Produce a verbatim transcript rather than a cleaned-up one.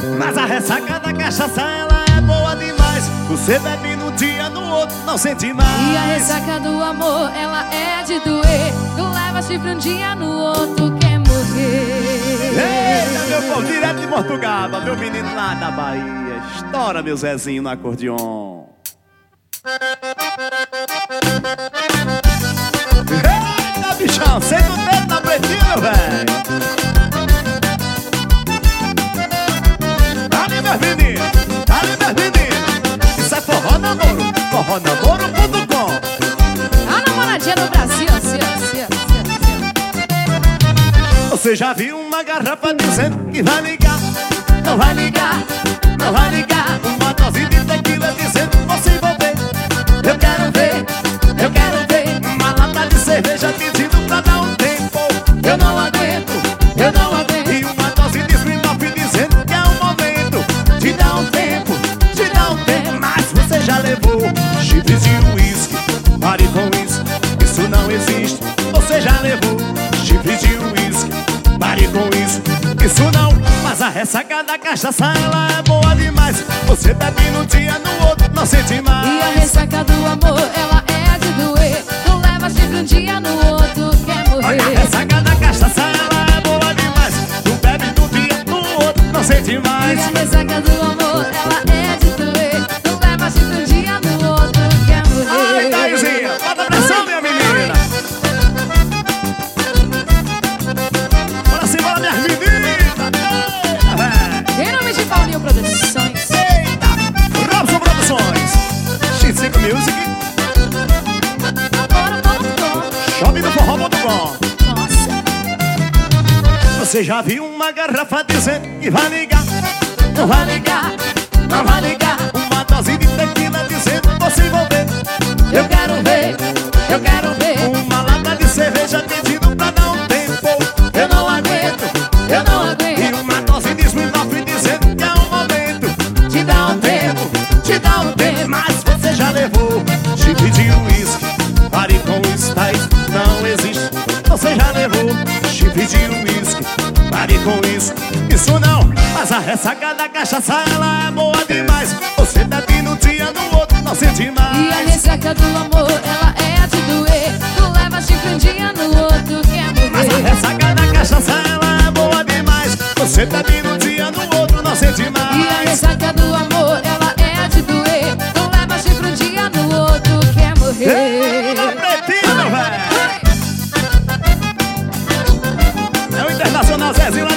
Mas a ressaca da cachaça, ela é boa demais. Você bebe num dia, no outro não sente mais. E a ressaca do amor, ela é de doer. Tu leva chifre um dia, no outro quer morrer. Eita, meu povo, direto de Portugal, meu menino lá da Bahia. Estoura, meu Zezinho, no acordeon. Eita, bichão, senta o dedo na pretinha, meu velho. Dá-lhe, meus meninos, dá-lhe, meus meninos. Isso é forró namoro, forró namoro ponto com. A namoradinha do Brasil, assim, assim, assim, assim. Você já viu uma garrafa dizendo que vai ligar? Não vai ligar, não vai ligar. Uma dose de tequila dizendo vou se envolver. Eu quero ver, eu quero ver. Uma lata de cerveja pedindo pra dar um tempo. Eu não aguento, eu não aguento. E uma dose de Smirnoff dizendo que é o momento de dar um tempo, de dar um tempo. Mas você já levou chifres de uísque. Pare com isso, isso não existe. Você já levou chifres de uísque. Pare com isso, isso não. Mas a ressaca da cachaça, ela é boa demais. Você bebe num dia, no outro não sente mais. E a ressaca do amor, ela é de doer. Tu leva chifre um dia, no outro quer morrer. Olha, a ressaca da cachaça, ela é boa demais. Tu bebe num dia, no outro não sente mais. E a ressaca do amor, ela é de doer. Tu leva chifre um dia, no outro quer morrer. Ai, Taizinha, bota pressão, minha menina. Bora sim, bora, minhas meninas. Eita, velho. Em nome de Paulinho Produções. Eita, Robson Produções, X cinco Music, Namoro ponto com. Shopping do Forró ponto com. Nossa. Você já viu uma garrafa dizendo que vai ligar? Não vai ligar, não vai ligar. Uma dose de tequila dizendo vou se envolver. Eu quero ver, eu quero ver. Uma lata de cerveja pedindo pra dar um tempo. Eu não aguento, eu não aguento. E uma dose de Smirnoff dizendo que é o momento de dar um tempo, de dar um tempo. Mas você já levou chifre de uísque. Pare com isso, tá? Isso não existe. Você já levou chifre de uísque. Pare com isso, isso não. Mas a ressaca da cachaça, ela é boa demais. Você bebe num dia, no outro não sente mais. E a ressaca do amor, ela é de doer. Tu leva chifre um dia, no outro quer Mas a morrer. ressaca da cachaça, ela é boa demais. Você bebe num dia, no outro não sente mais. E a ressaca do amor, ela é de doer. Tu leva chifre um dia, no outro quer morrer. Eita, pretinho, velho. É o Internacional Zezinho lá